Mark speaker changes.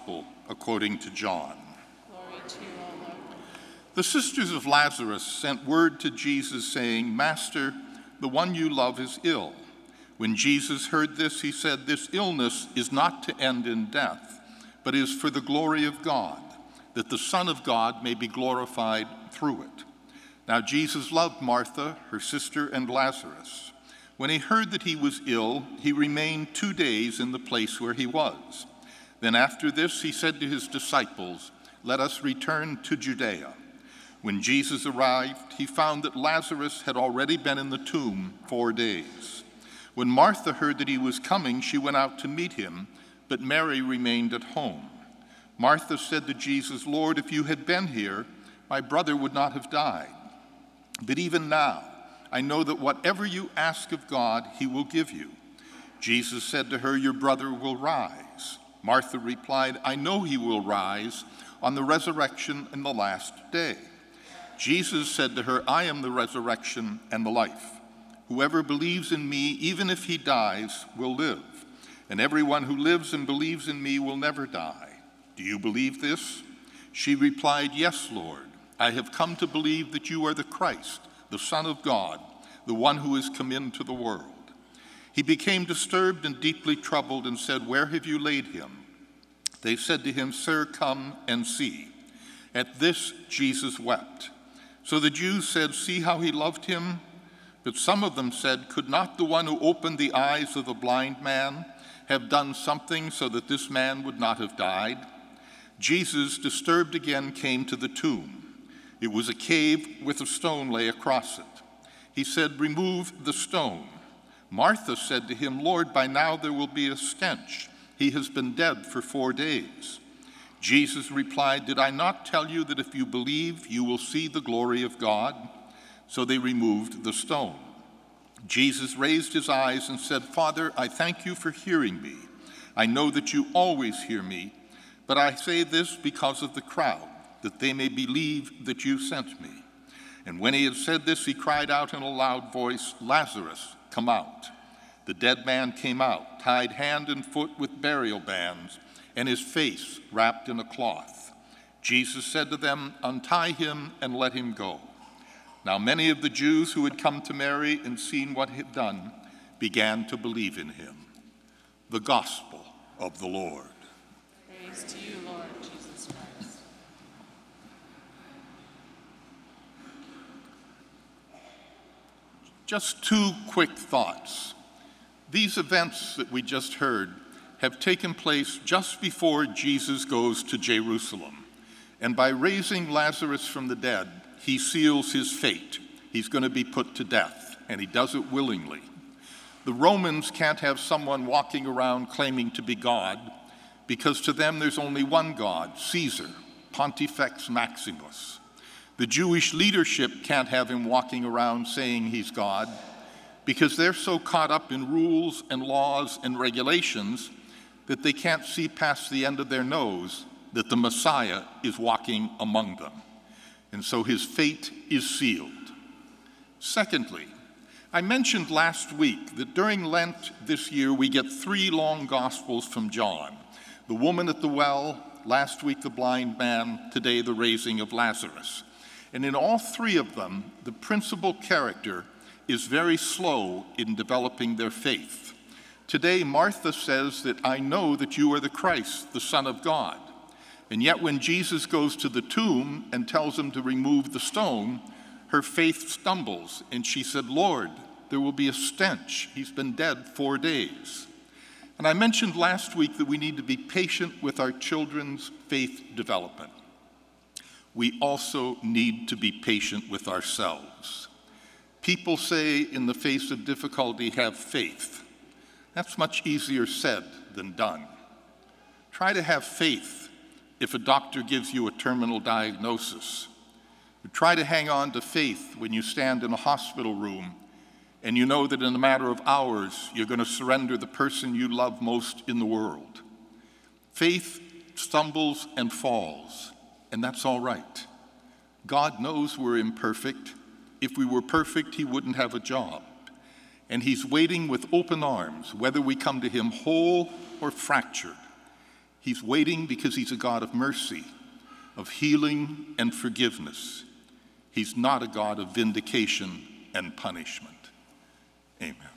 Speaker 1: Gospel according to John.
Speaker 2: Glory to you, O Lord.
Speaker 1: The sisters of Lazarus sent word to Jesus saying, "Master, the one you love is ill." When Jesus heard this, he said, "This illness is not to end in death, but is for the glory of God, that the Son of God may be glorified through it." Now Jesus loved Martha, her sister, and Lazarus. When he heard that he was ill, he remained 2 days in the place where he was. Then after this, he said to his disciples, "Let us return to Judea." When Jesus arrived, he found that Lazarus had already been in the tomb 4 days. When Martha heard that he was coming, she went out to meet him, but Mary remained at home. Martha said to Jesus, "Lord, if you had been here, my brother would not have died. But even now, I know that whatever you ask of God, he will give you." Jesus said to her, "Your brother will rise." Martha replied, "I know he will rise on the resurrection in the last day." Jesus said to her, "I am the resurrection and the life. Whoever believes in me, even if he dies, will live. And everyone who lives and believes in me will never die. Do you believe this?" She replied, "Yes, Lord. I have come to believe that you are the Christ, the Son of God, the one who has come into the world." He became disturbed and deeply troubled and said, "Where have you laid him?" They said to him, "Sir, come and see." At this, Jesus wept. So the Jews said, "See how he loved him?" But some of them said, "Could not the one who opened the eyes of the blind man have done something so that this man would not have died?" Jesus, disturbed again, came to the tomb. It was a cave with a stone lay across it. He said, "Remove the stone." Martha said to him, "Lord, by now there will be a stench. He has been dead for 4 days." Jesus replied, "Did I not tell you that if you believe, you will see the glory of God?" So they removed the stone. Jesus raised his eyes and said, "Father, I thank you for hearing me. I know that you always hear me, but I say this because of the crowd, that they may believe that you sent me." And when he had said this, he cried out in a loud voice, "Lazarus, come out." The dead man came out, tied hand and foot with burial bands, and his face wrapped in a cloth. Jesus said to them, "Untie him and let him go." Now many of the Jews who had come to Mary and seen what he had done began to believe in him. The Gospel of the Lord.
Speaker 2: Praise to you, Lord Jesus Christ.
Speaker 1: Just 2 quick thoughts. These events that we just heard have taken place just before Jesus goes to Jerusalem. And by raising Lazarus from the dead, he seals his fate. He's going to be put to death, and he does it willingly. The Romans can't have someone walking around claiming to be God, because to them there's only one God, Caesar, Pontifex Maximus. The Jewish leadership can't have him walking around saying he's God, because they're so caught up in rules and laws and regulations that they can't see past the end of their nose that the Messiah is walking among them. And so his fate is sealed. Secondly, I mentioned last week that during Lent this year we get 3 long Gospels from John. The woman at the well, last week the blind man, today the raising of Lazarus. And in all 3 of them, the principal character is very slow in developing their faith. Today, Martha says that "I know that you are the Christ, the Son of God." And yet when Jesus goes to the tomb and tells him to remove the stone, her faith stumbles, and she said, "Lord, there will be a stench. He's been dead 4 days." And I mentioned last week that we need to be patient with our children's faith development. We also need to be patient with ourselves. People say in the face of difficulty, have faith. That's much easier said than done. Try to have faith if a doctor gives you a terminal diagnosis. Try to hang on to faith when you stand in a hospital room and you know that in a matter of hours you're going to surrender the person you love most in the world. Faith stumbles and falls, and that's all right. God knows we're imperfect. If we were perfect, he wouldn't have a job. And he's waiting with open arms, whether we come to him whole or fractured. He's waiting because he's a God of mercy, of healing and forgiveness. He's not a God of vindication and punishment. Amen.